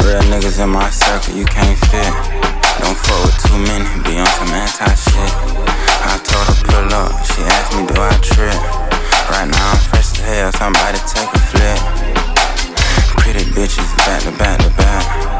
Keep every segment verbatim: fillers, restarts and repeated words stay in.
Real niggas in my circle, you can't fit. Don't fuck with too many, be on some anti-shit. I told her pull up, she asked me do I trip. Right now I'm fresh as hell, somebody take a flip. Pretty bitches back to back to back.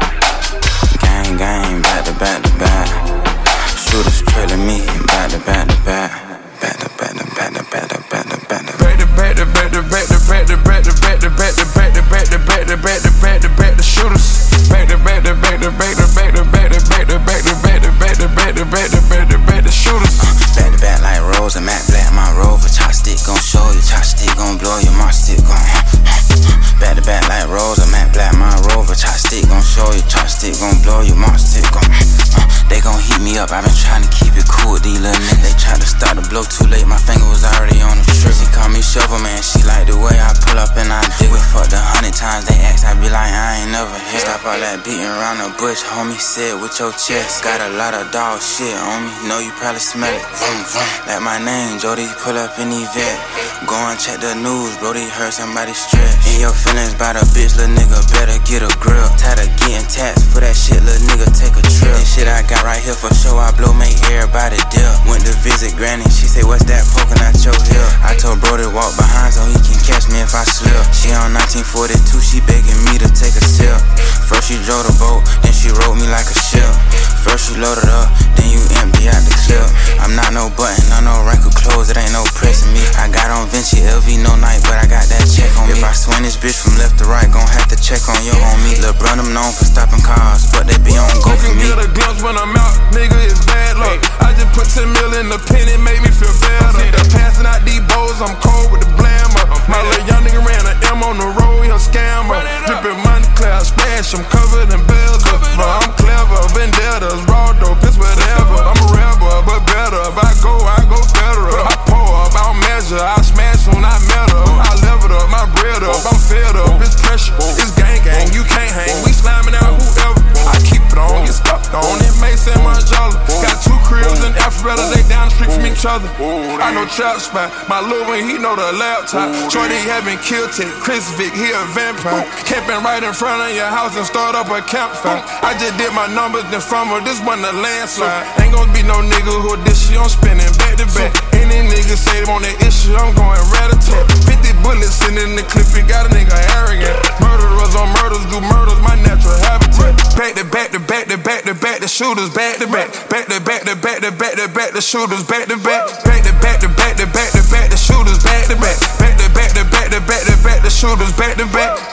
Gang gang back to back to back. Shooters trailing me back to back to back. Back to back to back to back to back to back to back to back to back to back to back to back to back to back to back to back to back to back to back to back to shooters. Back to back to back to back to back to back to back to back to back to back to back to back to back to back to shooters. Back to back like Rose and Matt Black, my Rover. Chopstick gon' show you, chopstick gon' blow you, my stick gon' back to back like Rose and Matt Black, my Rover. Chopstick gon' show you, chopstick gon' blow you, my stick gon' they gon' heat me up, I been tryna keep it cool with these little niggas. They tried to start the blow too late, my finger was already on the trigger. She call me Shovel Man, she like the way I pull up and I dig it. Fucked a hundred times, they ask, I be like, I ain't never hit. Stop all that beating around the bush, homie, say it with your chest. Got a lot of dog shit on me, know you probably smell it. Vroom, vroom. Like my name, Jody, pull up in the vet. Go and check the news, Brody heard somebody stretch. In your feelings by the bitch, little nigga better get a grill. Tired of getting taxed for that shit, little nigga take a trip. This shit I got right here for show, I blow, make everybody dip. Went to visit granny, she say, what's that poking out your hip? I told bro to walk behind so he can catch me if I slip. She on nineteen forty-two, she begging me to take a sip. First she drove the boat, then she rode me like a ship. First you loaded up, then you empty out the clip. I'm not no button, no no wrinkled clothes, it ain't no pressing me. I got on Vinci L V, no night, but I got that check on me. If I swing this bitch from left to right, gon' have to check on your homie. Lil' bro, I'm known for stopping cars, but they be on go for me. You can get a glimpse when I'm out, nigga, it's bad luck. I just put ten mil in the pen, it made me feel better. They're passing out these bowls, I'm cold with the blammer. My little young nigga ran an M on the road, he a scammer. Drippin' money, clear, splash, I'm covered in bells. But I'm clever, vendettas, raw dope, it's whatever. I'm a rebel, but better. If I go, I go federal. I pour up, I don't measure, I smash when I metal. I leveled up, my bread up, I'm fed up. It's pressure, it's gang gang, you can't hang. We slamming out whoever. I keep it on, get stuck on it. Mason Margiela. Got two cribs in Alpharetta, they down the street from each other. I know trap spot, my Lil Wayne, he know the laptop. Shorty having killed it, Chris Vick, he a vampire. Camping right in front of your house and start up a campfire. I just did my numbers then from her, this wasn't a landslide. Ain't gonna be no nigga who this shit, I'm spinning back to back. Any nigga say they want that issue, I'm going rat-a-tat. fifty bullets in the clip, it got a nigga arrogant. Murderers on murders, do murders, my natural habitat. Back to back to back to back to back, the shooters back to back. Back to back to back to back to back, the shooters back to back. Back to back to back to back to back, the shooters back to back. Back to back to back to back to back, the shooters back to back.